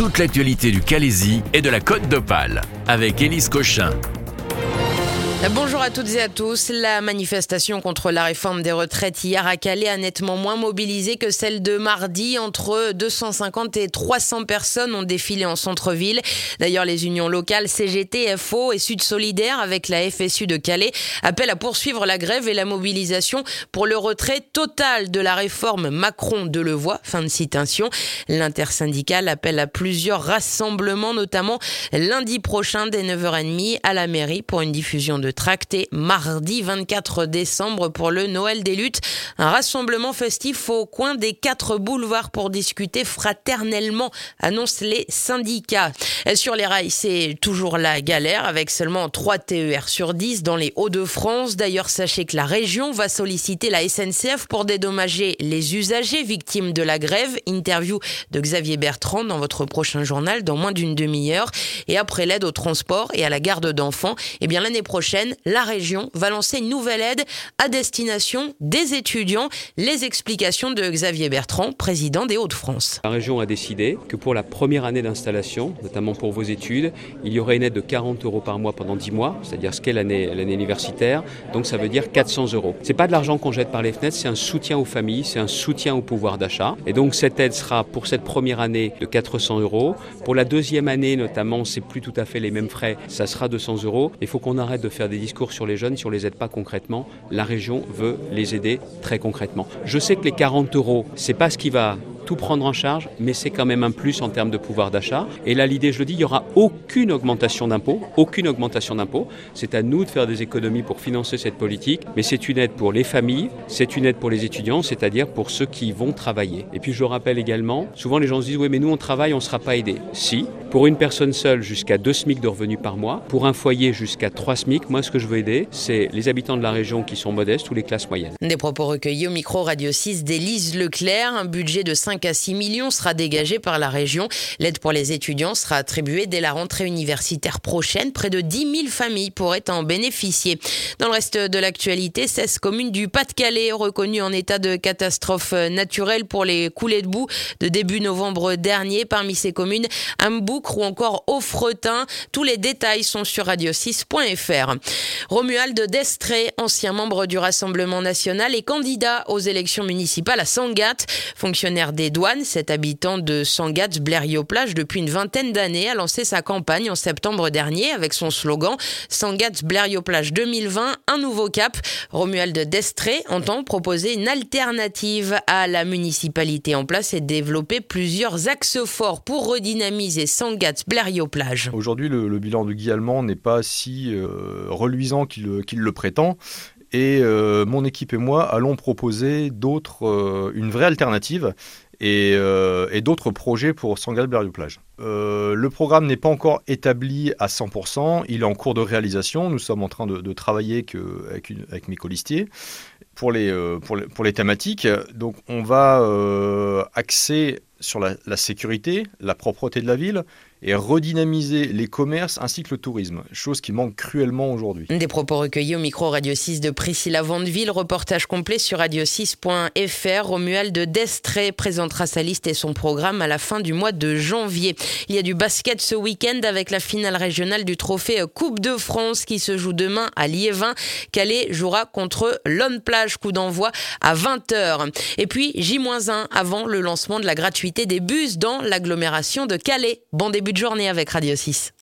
toute l'actualité du Calaisis et de la Côte d'Opale avec Élise Cochin. Bonjour à toutes et à tous. La manifestation contre la réforme des retraites hier à Calais a nettement moins mobilisé que celle de mardi. Entre 250 et 300 personnes ont défilé en centre-ville. D'ailleurs, les unions locales CGT, FO et Sud Solidaire avec la FSU de Calais appellent à poursuivre la grève et la mobilisation pour le retrait total de la réforme Macron-Delevoye. Fin de citation. L'intersyndicale appelle à plusieurs rassemblements, notamment lundi prochain dès 9h30 à la mairie pour une diffusion de tracté mardi 24 décembre pour le Noël des luttes. Un rassemblement festif au coin des 4 boulevards pour discuter fraternellement, annoncent les syndicats. Sur les rails, c'est toujours la galère avec seulement 3 TER sur 10 dans les Hauts-de-France. D'ailleurs, sachez que la région va solliciter la SNCF pour dédommager les usagers victimes de la grève. Interview de Xavier Bertrand dans votre prochain journal dans moins d'une demi-heure. Et après l'aide au transport et à la garde d'enfants, l'année prochaine, la région va lancer une nouvelle aide à destination des étudiants. Les explications de Xavier Bertrand, président des Hauts-de-France. La région a décidé que pour la première année d'installation, notamment pour vos études, il y aurait une aide de 40 € par mois pendant 10 mois, c'est-à-dire ce qu'est l'année universitaire. Donc ça veut dire 400 €. C'est pas de l'argent qu'on jette par les fenêtres, c'est un soutien aux familles, c'est un soutien au pouvoir d'achat. Et donc cette aide sera pour cette première année de 400 €. Pour la deuxième année notamment, c'est plus tout à fait les mêmes frais, ça sera 200 €. Il faut qu'on arrête de faire des discours sur les jeunes si on les aide pas concrètement. La région veut les aider très concrètement. Je sais que les 40 €, c'est pas ce qui va tout prendre en charge, mais c'est quand même un plus en termes de pouvoir d'achat. Et là, l'idée, je le dis, il n'y aura aucune augmentation d'impôts. C'est à nous de faire des économies pour financer cette politique, mais c'est une aide pour les familles, c'est une aide pour les étudiants, c'est-à-dire pour ceux qui vont travailler. Et puis, je rappelle également, souvent les gens se disent, oui, mais nous, on travaille, on ne sera pas aidés. Si, pour une personne seule, jusqu'à 2 SMIC de revenus par mois, pour un foyer jusqu'à 3 SMIC, moi, ce que je veux aider, c'est les habitants de la région qui sont modestes ou les classes moyennes. Des propos recueillis au micro Radio 6 d'Élise Leclerc. Un budget de 5 à 6 millions sera dégagé par la région. L'aide pour les étudiants sera attribuée dès la rentrée universitaire prochaine. Près de 10 000 familles pourraient en bénéficier. Dans le reste de l'actualité, 16 communes du Pas-de-Calais reconnues en état de catastrophe naturelle pour les coulées de boue de début novembre dernier. Parmi ces communes, Amboucre ou encore Offretin. Tous les détails sont sur radio6.fr. Romuald Destré, ancien membre du Rassemblement national et candidat aux élections municipales à Sangatte, fonctionnaire des douanes, cet habitant de Sangatte-Blériot-Plage depuis une vingtaine d'années a lancé sa campagne en septembre dernier avec son slogan Sangatte-Blériot-Plage 2020, un nouveau cap. Romuald Destré entend proposer une alternative à la municipalité en place et développer plusieurs axes forts pour redynamiser Sangatte-Blériot-Plage. Aujourd'hui, le bilan de Guy Allemand n'est pas si reluisant qu'il le prétend. Et mon équipe et moi allons proposer une vraie alternative et d'autres projets pour Sangatte-Blériot-Plage. Le programme n'est pas encore établi à 100%, il est en cours de réalisation. Nous sommes en train de travailler avec mes colistiers pour les thématiques. Donc on va axer sur la sécurité, la propreté de la ville et redynamiser les commerces ainsi que le tourisme, chose qui manque cruellement aujourd'hui. Des propos recueillis au micro Radio 6 de Priscilla Vandeville, reportage complet sur radio6.fr. Romuald Destré présentera sa liste et son programme à la fin du mois de janvier. Il y a du basket ce week-end avec la finale régionale du trophée Coupe de France qui se joue demain à Liévin. Calais jouera contre l'On-Plage, coup d'envoi à 20h. Et puis J-1 avant le lancement de la gratuité des bus dans l'agglomération de Calais. Bon début de journée avec Radio 6.